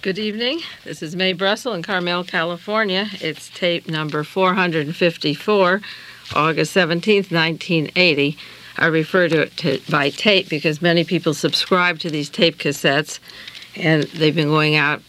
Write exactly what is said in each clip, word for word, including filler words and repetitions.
Good evening. This is Mae Brussel in Carmel, California. It's tape number four hundred fifty-four, August seventeenth, nineteen eighty. I refer to it to, by tape because many people subscribe to these tape cassettes, and they've been going out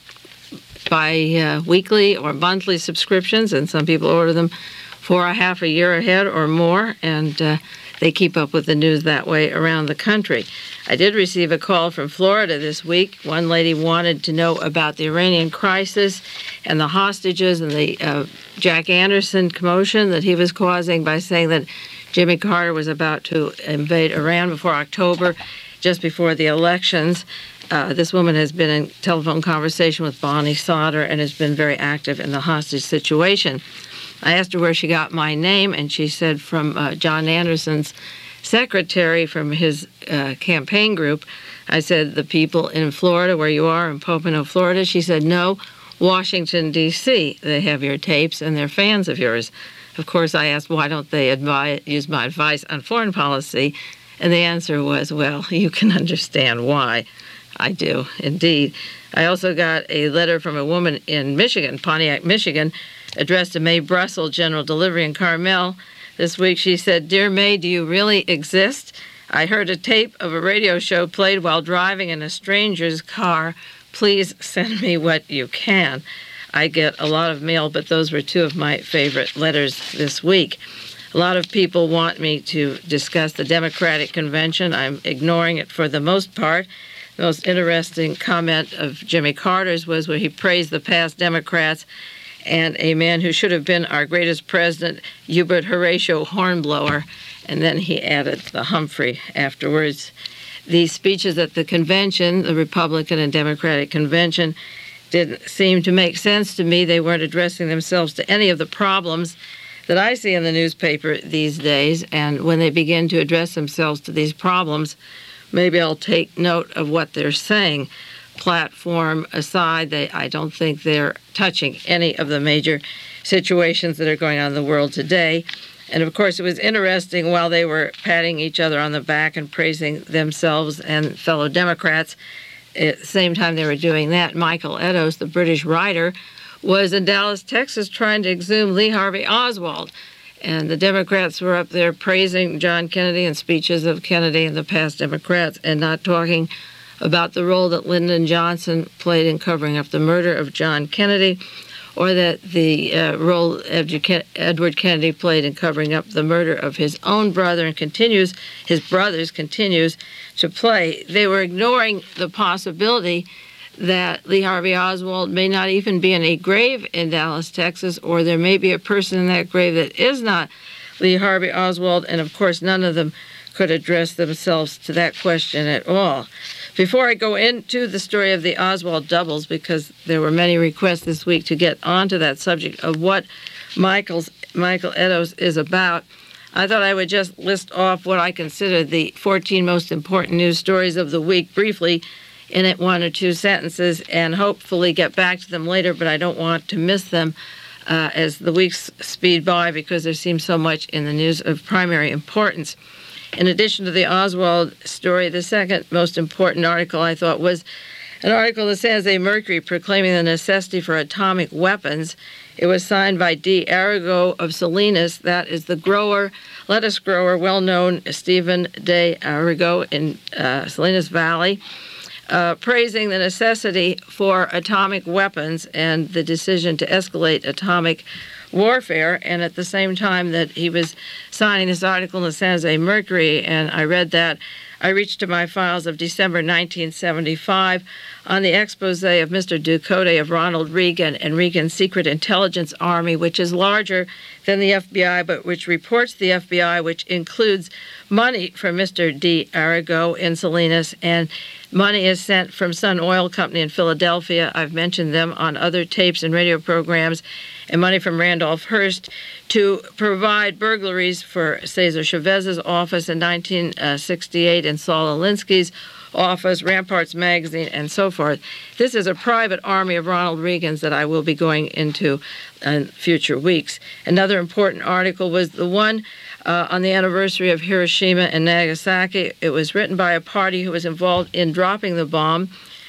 by uh, weekly or monthly subscriptions, and some people order them for a half a year ahead or more, and uh, they keep up with the news that way around the country. I did receive a call from Florida this week. One lady wanted to know about the Iranian crisis and the hostages and the uh, Jack Anderson commotion that he was causing by saying that Jimmy Carter was about to invade Iran before October, just before the elections. Uh, this woman has been in telephone conversation with Bonnie Sauter and has been very active in the hostage situation. I asked her where she got my name, and she said from uh, John Anderson's secretary from his uh, campaign group. I said, the people in Florida, where you are, in Pompano, Florida. She said, no, Washington, D C They have your tapes, and they're fans of yours. Of course, I asked, why don't they advise, use my advice on foreign policy? And the answer was, well, you can understand why. I do, indeed. I also got a letter from a woman in Michigan, Pontiac, Michigan, addressed to Mae Brussel, General Delivery in Carmel. This week she said, Dear Mae, do you really exist? I heard a tape of a radio show played while driving in a stranger's car. Please send me what you can. I get a lot of mail, but those were two of my favorite letters this week. A lot of people want me to discuss the Democratic Convention. I'm ignoring it for the most part. The most interesting comment of Jimmy Carter's was where he praised the past Democrats and a man who should have been our greatest president, Hubert Horatio Hornblower, and then he added the Humphrey afterwards. These speeches at the convention, the Republican and Democratic convention, didn't seem to make sense to me. They weren't addressing themselves to any of the problems that I see in the newspaper these days, and when they begin to address themselves to these problems, maybe I'll take note of what they're saying. Platform aside, they, I don't think they're touching any of the major situations that are going on in the world today. And of course, it was interesting while they were patting each other on the back and praising themselves and fellow Democrats, at the same time they were doing that, Michael Eddowes, the British writer, was in Dallas, Texas, trying to exhume Lee Harvey Oswald. And the Democrats were up there praising John Kennedy and speeches of Kennedy and the past Democrats and not talking about the role that Lyndon Johnson played in covering up the murder of John Kennedy, or that the uh, role Edward Kennedy played in covering up the murder of his own brother and continues, his brothers continues to play. They were ignoring the possibility that Lee Harvey Oswald may not even be in a grave in Dallas, Texas, or there may be a person in that grave that is not Lee Harvey Oswald, and of course none of them could address themselves to that question at all. Before I go into the story of the Oswald doubles, because there were many requests this week to get onto that subject of what Michael's, Michael Eddowes is about, I thought I would just list off what I consider the fourteen most important news stories of the week briefly in it one or two sentences and hopefully get back to them later, but I don't want to miss them uh, as the weeks speed by because there seems so much in the news of primary importance. In addition to the Oswald story, the second most important article I thought was an article in the San Jose Mercury proclaiming the necessity for atomic weapons. It was signed by D. Arago of Salinas, that is the grower, lettuce grower, well-known Stephen D. Arago in uh, Salinas Valley, uh, praising the necessity for atomic weapons and the decision to escalate atomic warfare, and at the same time that he was signing this article in the San Jose Mercury, and I read that, I reached to my files of December nineteen seventy-five on the expose of Mister Ducote of Ronald Reagan and Reagan's Secret Intelligence Army, which is larger than the F B I, but which reports the F B I, which includes money from Mister D. Arago in Salinas, and money is sent from Sun Oil Company in Philadelphia. I've mentioned them on other tapes and radio programs, and money from Randolph Hearst to provide burglaries for Cesar Chavez's office in nineteen sixty-eight and Saul Alinsky's office, Ramparts Magazine, and so forth. This is a private army of Ronald Reagan's that I will be going into in future weeks. Another important article was the one uh, on the anniversary of Hiroshima and Nagasaki. It was written by a party who was involved in dropping the bomb.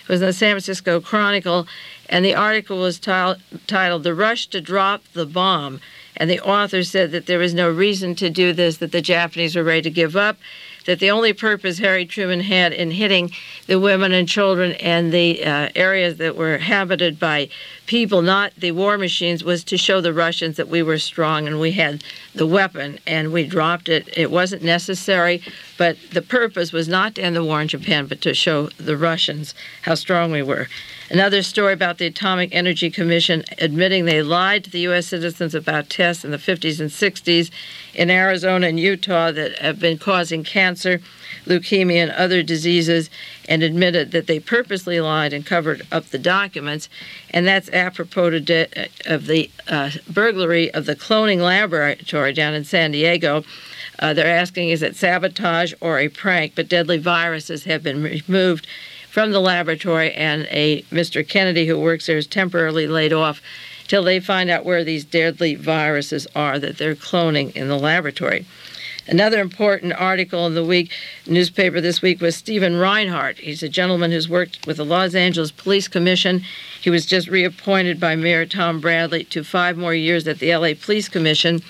was in the San Francisco Chronicle, and the article was t- titled "The Rush to Drop the Bomb." And the author said that there was no reason to do this, that the Japanese were ready to give up, that the only purpose Harry Truman had in hitting the women and children and the uh, areas that were inhabited by people, not the war machines, was to show the Russians that we were strong and we had the weapon, and we dropped it. It wasn't necessary, but the purpose was not to end the war in Japan, but to show the Russians how strong we were. Another story about the Atomic Energy Commission admitting they lied to the U S citizens about tests in the fifties and sixties in Arizona and Utah that have been causing cancer, leukemia, and other diseases, and admitted that they purposely lied and covered up the documents. And that's apropos to de- of the uh, burglary of the cloning laboratory down in San Diego. Uh, they're asking, is it sabotage or a prank? But deadly viruses have been removed from the laboratory, and a Mister Kennedy who works there is temporarily laid off till they find out where these deadly viruses are that they're cloning in the laboratory. Another important article in the week newspaper this week was Stephen Reinhardt. He's a gentleman who's worked with the Los Angeles Police Commission. He was just reappointed by Mayor Tom Bradley to five more years at the L A Police Commission.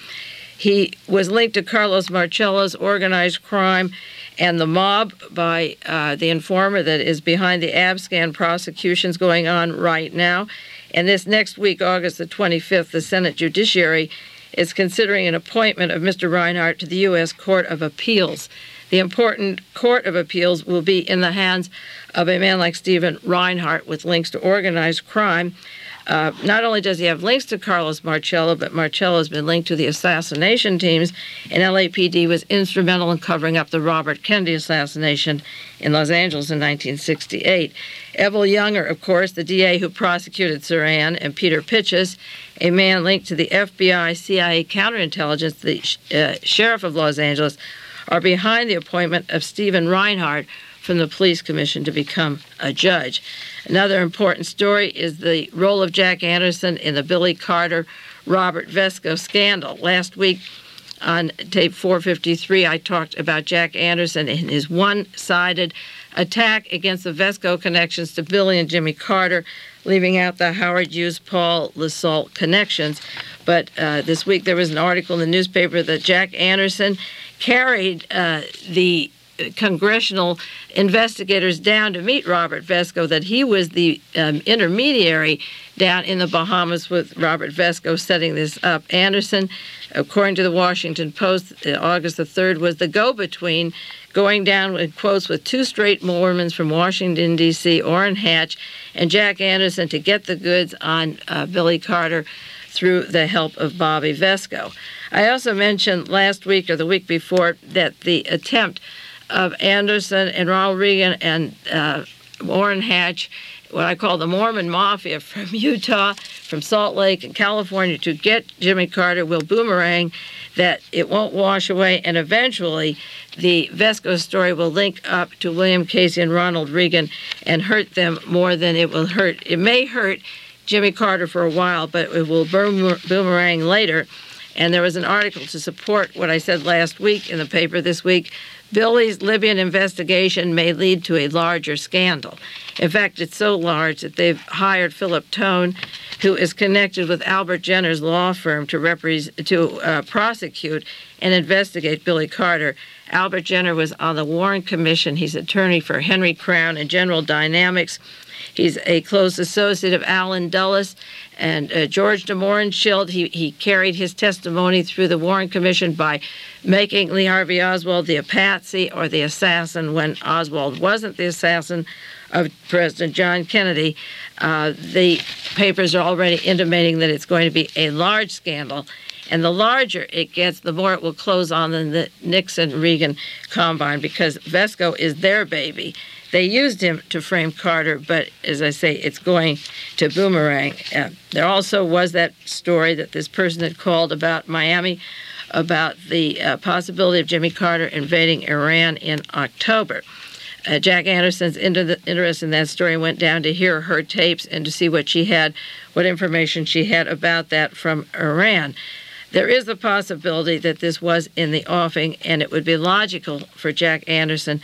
He was linked to Carlos Marcello's organized crime and the mob by uh, the informer that is behind the Abscan prosecutions going on right now. And this next week, August the twenty-fifth, the Senate Judiciary is considering an appointment of Mister Reinhardt to the U S Court of Appeals. The important Court of Appeals will be in the hands of a man like Stephen Reinhardt with links to organized crime. Uh, not only does he have links to Carlos Marcello, but Marcello has been linked to the assassination teams, and L A P D was instrumental in covering up the Robert Kennedy assassination in Los Angeles in nineteen sixty-eight. Evel Younger, of course, the D A who prosecuted Sirhan, and Peter Pitchess, a man linked to the F B I, C I A counterintelligence, the uh, sheriff of Los Angeles, are behind the appointment of Stephen Reinhardt from the Police Commission to become a judge. Another important story is the role of Jack Anderson in the Billy Carter, Robert Vesco scandal. Last week on tape four fifty-three, I talked about Jack Anderson and his one-sided attack against the Vesco connections to Billy and Jimmy Carter, leaving out the Howard Hughes, Paul LaSalle connections. But uh, this week there was an article in the newspaper that Jack Anderson carried uh, the congressional investigators down to meet Robert Vesco, that he was the um, intermediary down in the Bahamas with Robert Vesco setting this up. Anderson, according to the Washington Post, August the third, was the go-between, going down in quotes with two straight Mormons from Washington, D C, Orrin Hatch and Jack Anderson, to get the goods on uh, Billy Carter through the help of Bobby Vesco. I also mentioned last week or the week before that the attempt of Anderson and Ronald Reagan and uh, Orrin Hatch, what I call the Mormon Mafia from Utah, from Salt Lake and California, to get Jimmy Carter will boomerang, that it won't wash away, and eventually the Vesco story will link up to William Casey and Ronald Reagan and hurt them more than it will hurt. It may hurt Jimmy Carter for a while, but it will boomerang later. And there was an article to support what I said last week in the paper this week. Billy's Libyan investigation may lead to a larger scandal. In fact, it's so large that they've hired Philip Tone, who is connected with Albert Jenner's law firm, to repre- to uh, prosecute and investigate Billy Carter. Albert Jenner was on the Warren Commission. He's attorney for Henry Crown and General Dynamics. He's a close associate of Alan Dulles and uh, George de Mohrenschildt. He, he carried his testimony through the Warren Commission by making Lee Harvey Oswald the patsy or the assassin when Oswald wasn't the assassin of President John Kennedy. Uh, the papers are already intimating that it's going to be a large scandal. And the larger it gets, the more it will close on than the Nixon-Reagan combine, because Vesco is their baby. They used him to frame Carter, but as I say, it's going to boomerang. Uh, there also was that story that this person had called about Miami, about the uh, possibility of Jimmy Carter invading Iran in October. Uh, Jack Anderson's into the, interest in that story went down to hear her tapes and to see what she had, what information she had about that from Iran. There is a possibility that this was in the offing, and it would be logical for Jack Anderson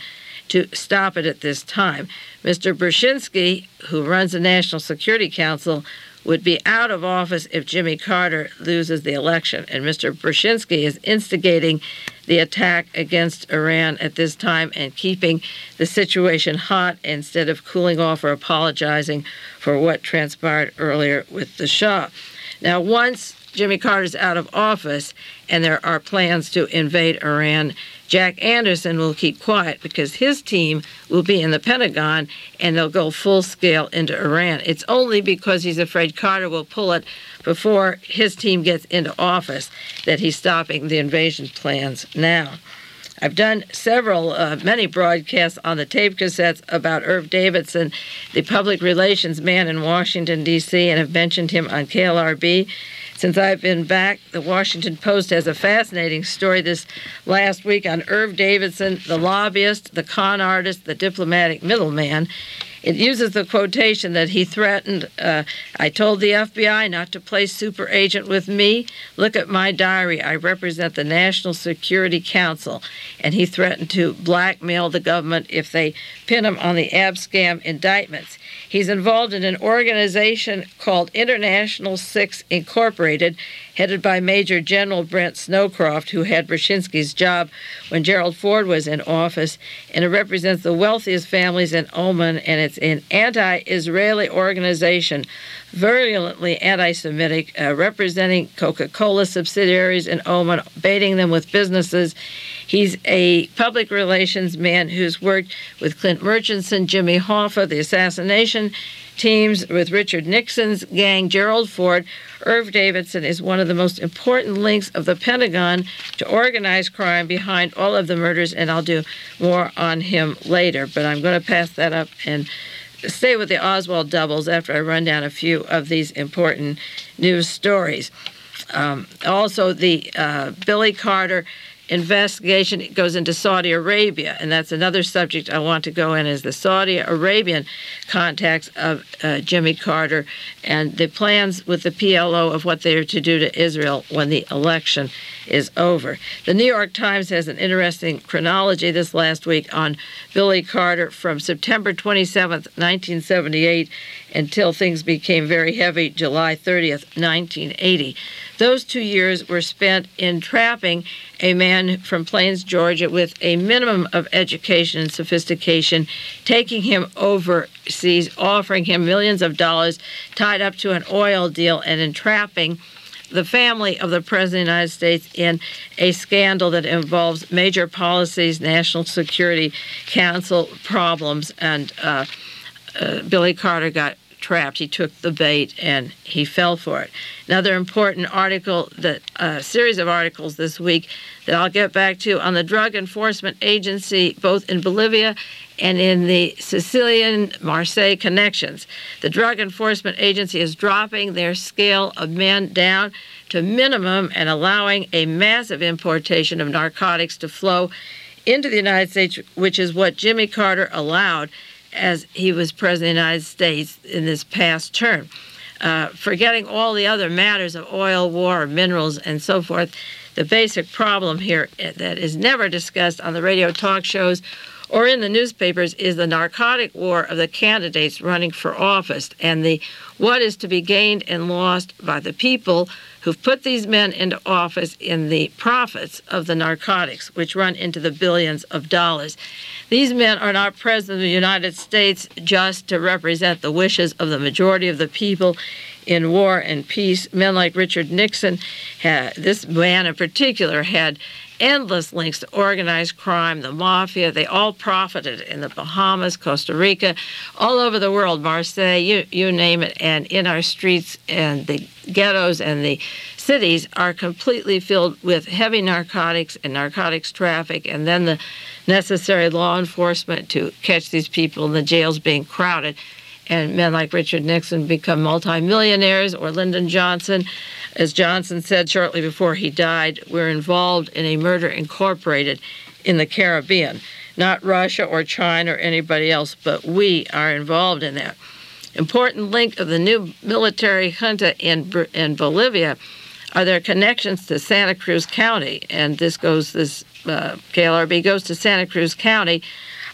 to stop it at this time. Mister Brzezinski, who runs the National Security Council, would be out of office if Jimmy Carter loses the election. And Mister Brzezinski is instigating the attack against Iran at this time and keeping the situation hot instead of cooling off or apologizing for what transpired earlier with the Shah. Now, once Jimmy Carter's out of office and there are plans to invade Iran, Jack Anderson will keep quiet because his team will be in the Pentagon and they'll go full scale into Iran. It's only because he's afraid Carter will pull it before his team gets into office that he's stopping the invasion plans now. I've done several, uh, many broadcasts on the tape cassettes about Irv Davidson, the public relations man in Washington, D C, and have mentioned him on K L R B. Since I've been back, the Washington Post has a fascinating story this last week on Irv Davidson, the lobbyist, the con artist, the diplomatic middleman. It uses the quotation that he threatened, uh, I told the F B I not to play super agent with me. Look at my diary. I represent the National Security Council. And he threatened to blackmail the government if they pin him on the Abscam indictments. He's involved in an organization called International Six Incorporated, headed by Major General Brent Snowcroft, who had Brzezinski's job when Gerald Ford was in office, and it represents the wealthiest families in Oman, and it's an anti-Israeli organization, virulently anti-Semitic, uh, representing Coca-Cola subsidiaries in Oman, baiting them with businesses. He's a public relations man who's worked with Clint Murchison, Jimmy Hoffa, the assassination teams with Richard Nixon's gang, Gerald Ford. Irv Davidson is one of the most important links of the Pentagon to organized crime behind all of the murders, and I'll do more on him later. But I'm going to pass that up and stay with the Oswald doubles after I run down a few of these important news stories. Um, also, the uh, Billy Carter investigation goes into Saudi Arabia, and that's another subject I want to go in, is the Saudi Arabian contacts of uh, Jimmy Carter and the plans with the P L O of what they are to do to Israel when the election is over. The New York Times has an interesting chronology this last week on Billy Carter from September twenty-seventh, nineteen seventy-eight, until things became very heavy, July thirtieth, nineteen eighty. Those two years were spent entrapping a man from Plains, Georgia, with a minimum of education and sophistication, taking him overseas, offering him millions of dollars, tied up to an oil deal, and entrapping the family of the President of the United States in a scandal that involves major policies, National Security Council problems, and uh, uh, Billy Carter got trapped. He took the bait and he fell for it. Another important article, that a uh, series of articles this week that I'll get back to on the Drug Enforcement Agency, both in Bolivia and in the Sicilian Marseille connections. The Drug Enforcement Agency is dropping their scale of men down to minimum and allowing a massive importation of narcotics to flow into the United States, which is what Jimmy Carter allowed as he was President of the United States in this past term. Uh, forgetting all the other matters of oil, war, minerals, and so forth, the basic problem here that is never discussed on the radio talk shows or in the newspapers is the narcotic war of the candidates running for office and the what is to be gained and lost by the people who've put these men into office in the profits of the narcotics, which run into the billions of dollars. These men are not president of the United States just to represent the wishes of the majority of the people in war and peace. Men like Richard Nixon, had, this man in particular, had endless links to organized crime, the mafia. They all profited in the Bahamas, Costa Rica, all over the world, Marseille, you, you name it. And in our streets and the ghettos and the cities are completely filled with heavy narcotics and narcotics traffic, and then the necessary law enforcement to catch these people in the jails being crowded. And men like Richard Nixon become multimillionaires, or Lyndon Johnson. As Johnson said shortly before he died, we're involved in a murder incorporated in the Caribbean. Not Russia or China or anybody else, but we are involved in that. Important link of the new military junta in, in Bolivia are their connections to Santa Cruz County. And this goes, this uh, K L R B goes to Santa Cruz County.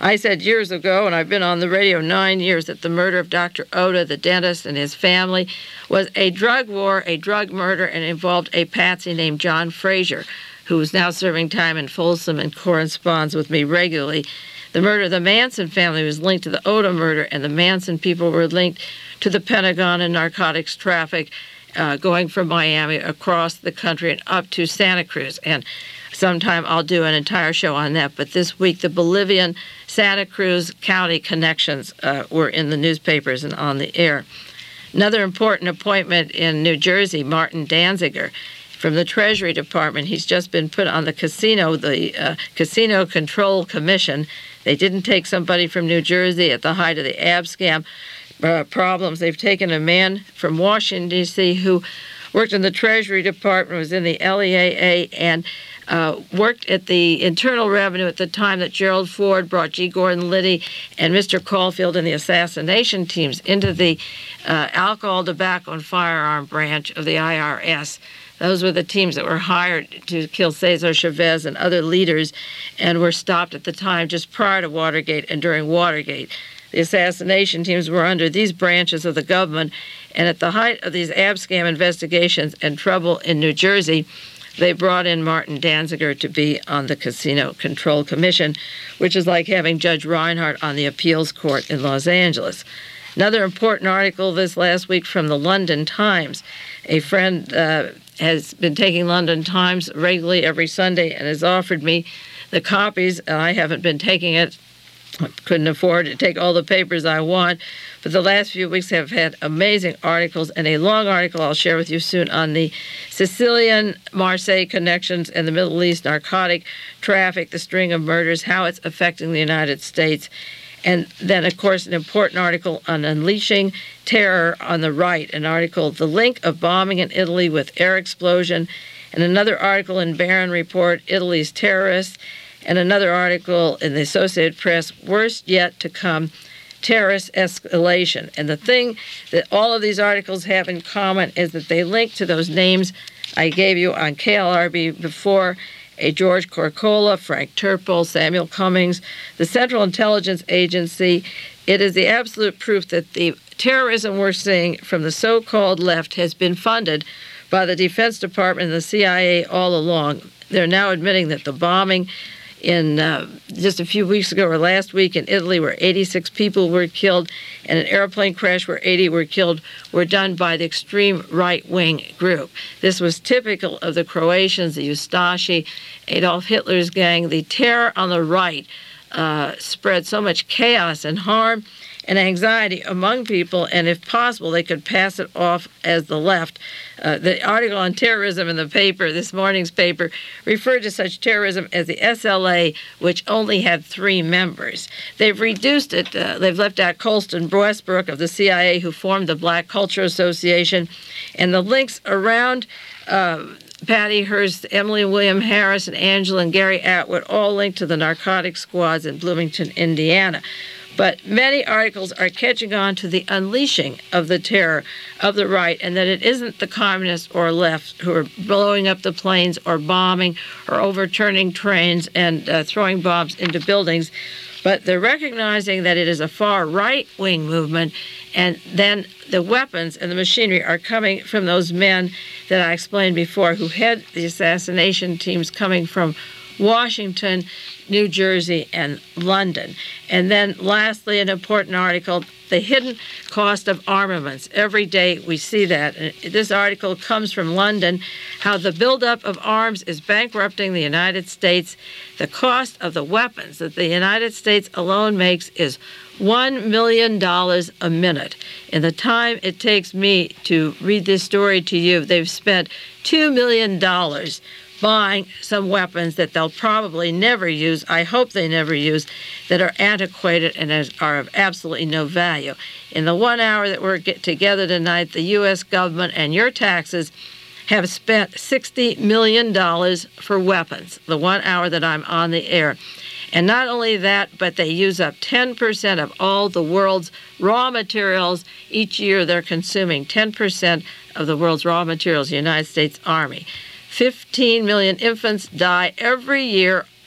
I said years ago, and I've been on the radio nine years, that the murder of Doctor Oda, the dentist, and his family was a drug war, a drug murder, and involved a patsy named John Frazier, who is now serving time in Folsom and corresponds with me regularly. The murder of the Manson family was linked to the Oda murder, and the Manson people were linked to the Pentagon and narcotics traffic uh, going from Miami across the country and up to Santa Cruz. And sometime I'll do an entire show on that. But this week, the Bolivian Santa Cruz County connections uh, were in the newspapers and on the air. Another important appointment in New Jersey, Martin Danziger, from the Treasury Department. He's just been put on the casino, the uh, Casino Control Commission. They didn't take somebody from New Jersey at the height of the ab scam uh, problems. They've taken a man from Washington, D C, who worked in the Treasury Department, was in the L E A A, and uh, worked at the Internal Revenue at the time that Gerald Ford brought G. Gordon Liddy and Mister Caulfield and the assassination teams into the uh, alcohol, tobacco, and firearm branch of the I R S. Those were the teams that were hired to kill Cesar Chavez and other leaders and were stopped at the time just prior to Watergate and during Watergate. The assassination teams were under these branches of the government, and at the height of these abscam investigations and trouble in New Jersey, they brought in Martin Danziger to be on the Casino Control Commission, which is like having Judge Reinhardt on the appeals court in Los Angeles. Another important article this last week from the London Times. A friend uh, has been taking London Times regularly every Sunday and has offered me the copies, and I haven't been taking it. I couldn't afford to take all the papers I want, but the last few weeks have had amazing articles, and a long article I'll share with you soon on the Sicilian-Marseille connections and the Middle East narcotic traffic, the string of murders, how it's affecting the United States. And then, of course, an important article on unleashing terror on the right, an article, The Link of Bombing in Italy with Air Explosion, and another article in Barron Report, Italy's Terrorists, and another article in the Associated Press, Worst Yet to Come, Terrorist Escalation. And the thing that all of these articles have in common is that they link to those names I gave you on K L R B before, a George Corcola, Frank Turpel, Samuel Cummings, the Central Intelligence Agency. It is the absolute proof that the terrorism we're seeing from the so-called left has been funded by the Defense Department and the C I A all along. They're now admitting that the bombing in uh, just a few weeks ago or last week in Italy, where eighty-six people were killed, and an airplane crash where eighty were killed, were done by the extreme right-wing group. This was typical of the Croatians, the Ustashi, Adolf Hitler's gang. The terror on the right uh, spread so much chaos and harm and anxiety among people, and if possible, they could pass it off as the left. Uh, the article on terrorism in the paper, this morning's paper, referred to such terrorism as the S L A, which only had three members. They've reduced it. Uh, they've left out Colston Westbrook of the C I A, who formed the Black Culture Association, and the links around uh, Patty Hearst, Emily William Harris, and Angela and Gary Atwood all linked to the narcotic squads in Bloomington, Indiana. But many articles are catching on to the unleashing of the terror of the right, and that it isn't the communists or left who are blowing up the planes or bombing or overturning trains and uh, throwing bombs into buildings, but they're recognizing that it is a far right-wing movement, and then the weapons and the machinery are coming from those men that I explained before who head the assassination teams coming from Washington, New Jersey, and London. And then lastly, an important article, the hidden cost of armaments. Every day we see that. And this article comes from London, how the buildup of arms is bankrupting the United States. The cost of the weapons that the United States alone makes is one million dollars a minute. In the time it takes me to read this story to you, they've spent two million dollars buying some weapons that they'll probably never use, I hope they never use, that are antiquated and are of absolutely no value. In the one hour that we're get together tonight, the U S government and your taxes have spent sixty million dollars for weapons, the one hour that I'm on the air. And not only that, but they use up ten percent of all the world's raw materials. Each year they're consuming ten percent of the world's raw materials, the United States Army. fifteen million infants die every year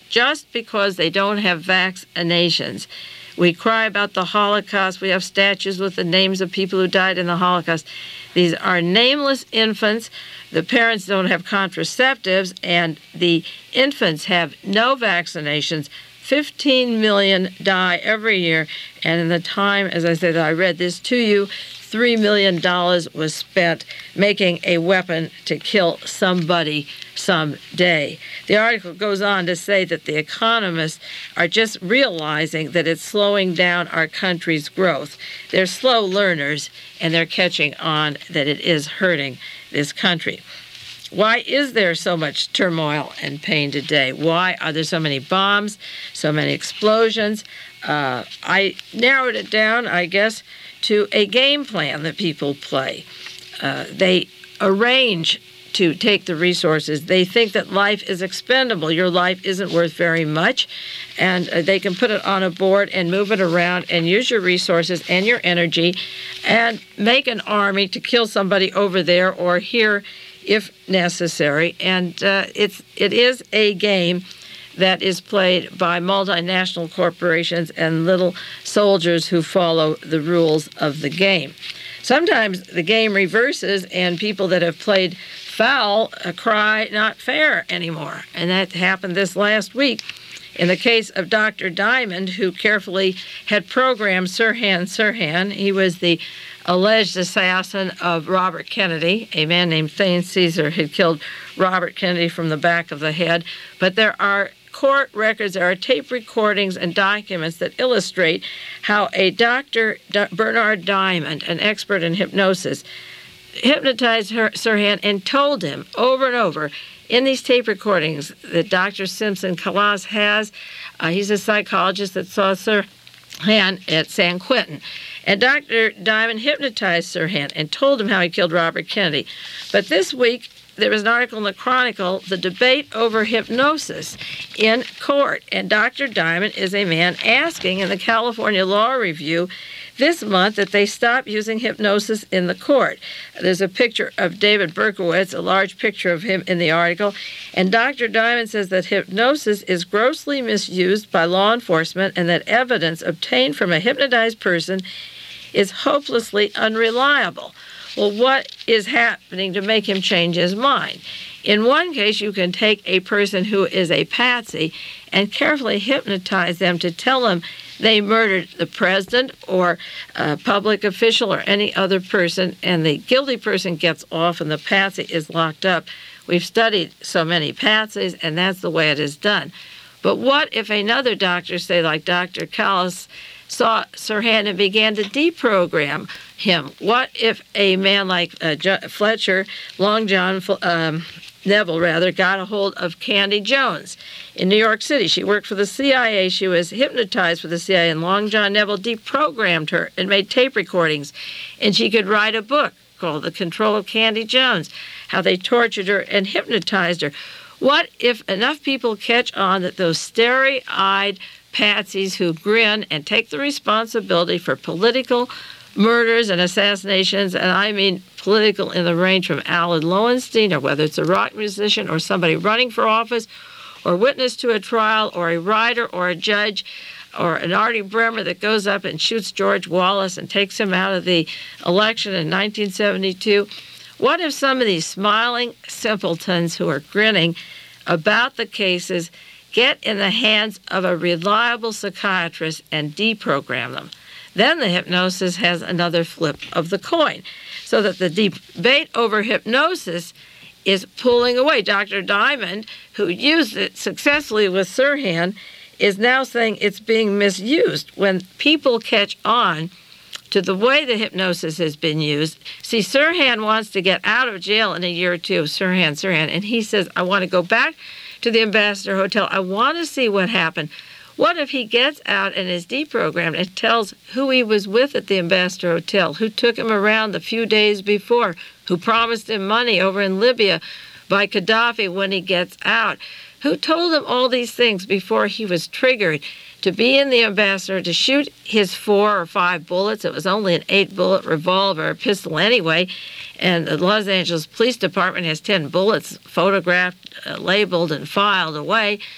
just because they don't have vaccinations. We cry about the Holocaust. We have statues with the names of people who died in the Holocaust. These are nameless infants. The parents don't have contraceptives, and the infants have no vaccinations. fifteen million die every year, and in the time, as I said, I read this to you, three million dollars was spent making a weapon to kill somebody someday. The article goes on to say that the economists are just realizing that it's slowing down our country's growth. They're slow learners, and they're catching on that it is hurting this country. Why is there so much turmoil and pain today? Why are there so many bombs, so many explosions? Uh, I narrowed it down, I guess, to a game plan that people play. Uh, they arrange to take the resources. They think that life is expendable. Your life isn't worth very much, and uh, they can put it on a board and move it around and use your resources and your energy and make an army to kill somebody over there or here if necessary. And uh, it's it is a game that is played by multinational corporations and little soldiers who follow the rules of the game. Sometimes the game reverses, and people that have played foul uh, cry not fair anymore. And that happened this last week in the case of Doctor Diamond, who carefully had programmed Sirhan Sirhan. He was the alleged assassin of Robert Kennedy. A man named Thane Caesar had killed Robert Kennedy from the back of the head. But there are court records, there are tape recordings and documents that illustrate how a Doctor D- Bernard Diamond, an expert in hypnosis, hypnotized her, Sirhan and told him over and over in these tape recordings that Doctor Simpson Calas has. Uh, he's a psychologist that saw Sirhan at San Quentin. And Doctor Diamond hypnotized Sirhan and told him how he killed Robert Kennedy. But this week, there was an article in the Chronicle, the debate over hypnosis in court. And Doctor Diamond is a man asking in the California Law Review this month that they stop using hypnosis in the court. There's a picture of David Berkowitz, a large picture of him in the article. And Doctor Diamond says that hypnosis is grossly misused by law enforcement and that evidence obtained from a hypnotized person is hopelessly unreliable. Well, what is happening to make him change his mind? In one case, you can take a person who is a patsy and carefully hypnotize them to tell them they murdered the president or a public official or any other person, and the guilty person gets off and the patsy is locked up. We've studied so many patsies, and that's the way it is done. But what if another doctor, say like Doctor Callis, saw Sirhan and began to deprogram him? What if a man like uh, Fletcher, Long John um, Neville, rather, got a hold of Candy Jones in New York City? She worked for the C I A. She was hypnotized for the C I A, and Long John Neville deprogrammed her and made tape recordings, and she could write a book called The Control of Candy Jones, how they tortured her and hypnotized her. What if enough people catch on that those starry-eyed patsies who grin and take the responsibility for political murders and assassinations, and I mean political in the range from Alan Lowenstein, or whether it's a rock musician or somebody running for office or witness to a trial or a writer or a judge or an Artie Bremer that goes up and shoots George Wallace and takes him out of the election in nineteen seventy-two. What if some of these smiling simpletons who are grinning about the cases get in the hands of a reliable psychiatrist and deprogram them? Then the hypnosis has another flip of the coin, so that the debate over hypnosis is pulling away. Doctor Diamond, who used it successfully with Sirhan, is now saying it's being misused. When people catch on to the way the hypnosis has been used, see, Sirhan wants to get out of jail in a year or two, Sirhan, Sirhan, and he says, I want to go back to the Ambassador Hotel. I want to see what happened. What if he gets out and is deprogrammed and tells who he was with at the Ambassador Hotel, who took him around the few days before, who promised him money over in Libya by Gaddafi when he gets out, who told him all these things before he was triggered to be in the Ambassador, to shoot his four or five bullets. It was only an eight-bullet revolver, a pistol anyway, and the Los Angeles Police Department has ten bullets photographed, uh, labeled, and filed away.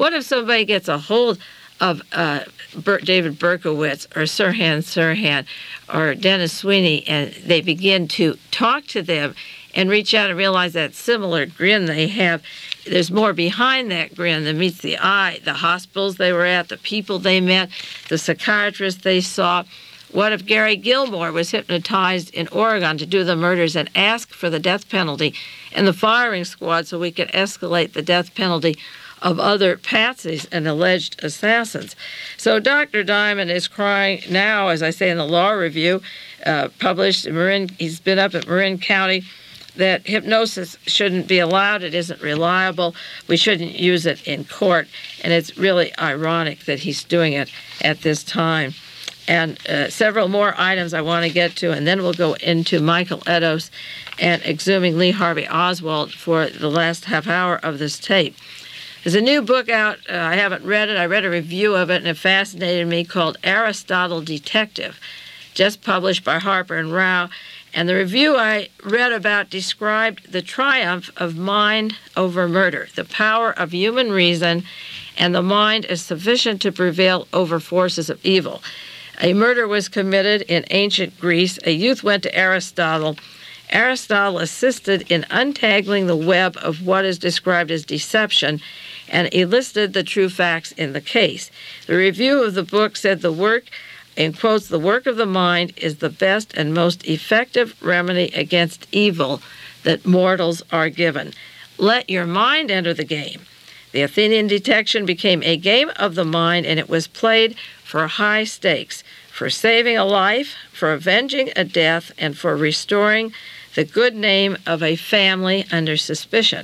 What if somebody gets a hold of uh, Ber- David Berkowitz or Sirhan Sirhan or Dennis Sweeney, and they begin to talk to them and reach out and realize that similar grin they have, there's more behind that grin than meets the eye. The hospitals they were at, the people they met, the psychiatrists they saw. What if Gary Gilmore was hypnotized in Oregon to do the murders and ask for the death penalty and the firing squad so we could escalate the death penalty of other patsies and alleged assassins? So Doctor Diamond is crying now, as I say in the Law Review, uh, published in Marin, he's been up at Marin County, that hypnosis shouldn't be allowed. It isn't reliable. We shouldn't use it in court. And it's really ironic that he's doing it at this time. And uh, several more items I want to get to, and then we'll go into Michael Edos and exhuming Lee Harvey Oswald for the last half hour of this tape. There's a new book out. Uh, I haven't read it. I read a review of it, and it fascinated me, called Aristotle Detective, just published by Harper and Row. And the review I read about described the triumph of mind over murder. The power of human reason and the mind is sufficient to prevail over forces of evil. A murder was committed in ancient Greece. A youth went to Aristotle. Aristotle assisted in untangling the web of what is described as deception and elicited the true facts in the case. The review of the book said the work, in quotes, the work of the mind is the best and most effective remedy against evil that mortals are given. Let your mind enter the game. The Athenian detection became a game of the mind, and it was played for high stakes, for saving a life, for avenging a death, and for restoring the good name of a family under suspicion.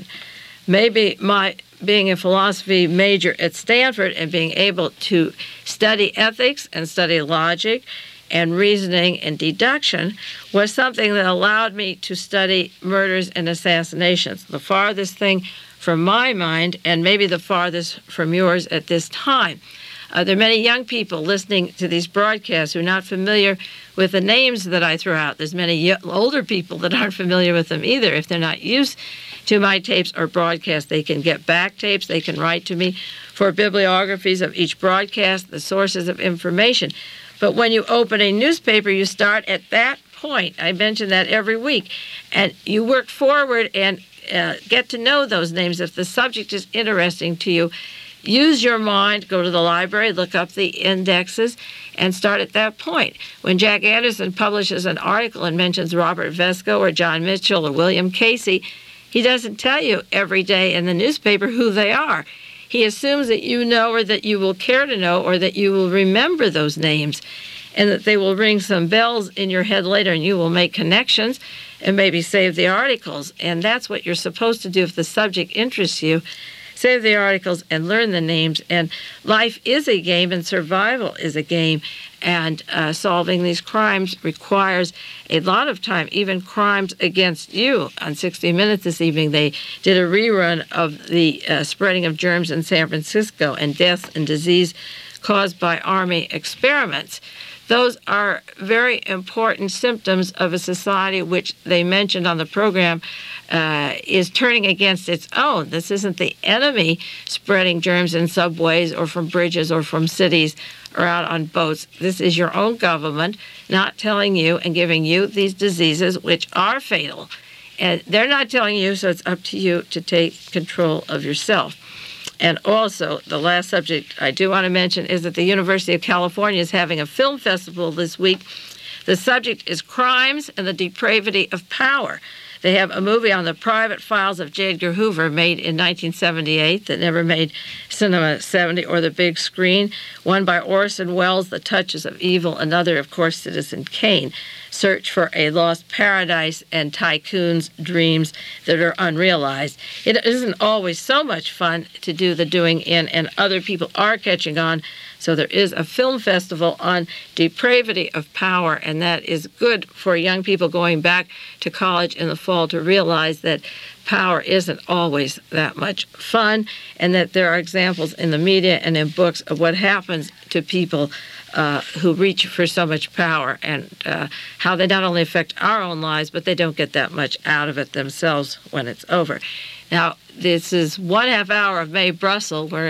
Maybe my being a philosophy major at Stanford and being able to study ethics and study logic and reasoning and deduction was something that allowed me to study murders and assassinations. The farthest thing from my mind, and maybe the farthest from yours at this time. Uh, there are many young people listening to these broadcasts who are not familiar with the names that I throw out. There's many y- older people that aren't familiar with them either. If they're not used to my tapes or broadcasts, they can get back tapes. They can write to me for bibliographies of each broadcast, the sources of information. But when you open a newspaper, you start at that point. I mention that every week. And you work forward and uh, get to know those names. If the subject is interesting to you, use your mind, go to the library, look up the indexes, and start at that point. When Jack Anderson publishes an article and mentions Robert Vesco or John Mitchell or William Casey, he doesn't tell you every day in the newspaper who they are. He assumes that you know, or that you will care to know, or that you will remember those names, and that they will ring some bells in your head later, and you will make connections and maybe save the articles. And that's what you're supposed to do if the subject interests you. Save the articles and learn the names. And life is a game, and survival is a game. And uh, solving these crimes requires a lot of time, even crimes against you. On sixty minutes this evening, they did a rerun of the uh, spreading of germs in San Francisco and death and disease caused by Army experiments. Those are very important symptoms of a society which they mentioned on the program uh, is turning against its own. This isn't the enemy spreading germs in subways or from bridges or from cities or out on boats. This is your own government not telling you and giving you these diseases which are fatal. And they're not telling you, so it's up to you to take control of yourself. And also, the last subject I do want to mention is that the University of California is having a film festival this week. The subject is crimes and the depravity of power. They have a movie on the private files of J. Edgar Hoover made in nineteen seventy-eight that never made Cinema seventy or the big screen. One by Orson Welles, The Touches of Evil. Another, of course, Citizen Kane, Search for a Lost Paradise and Tycoon's Dreams that are unrealized. It isn't always so much fun to do the doing in, and other people are catching on. So there is a film festival on depravity of power, and that is good for young people going back to college in the fall to realize that power isn't always that much fun, and that there are examples in the media and in books of what happens to people uh, who reach for so much power, and uh, how they not only affect our own lives, but they don't get that much out of it themselves when it's over. Now, this is one half hour of Mae Brussell. We're in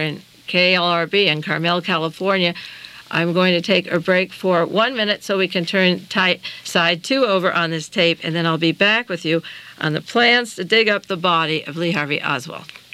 K L R B in Carmel, California. I'm going to take a break for one minute so we can turn tight side two over on this tape, and then I'll be back with you on the plans to dig up the body of Lee Harvey Oswald.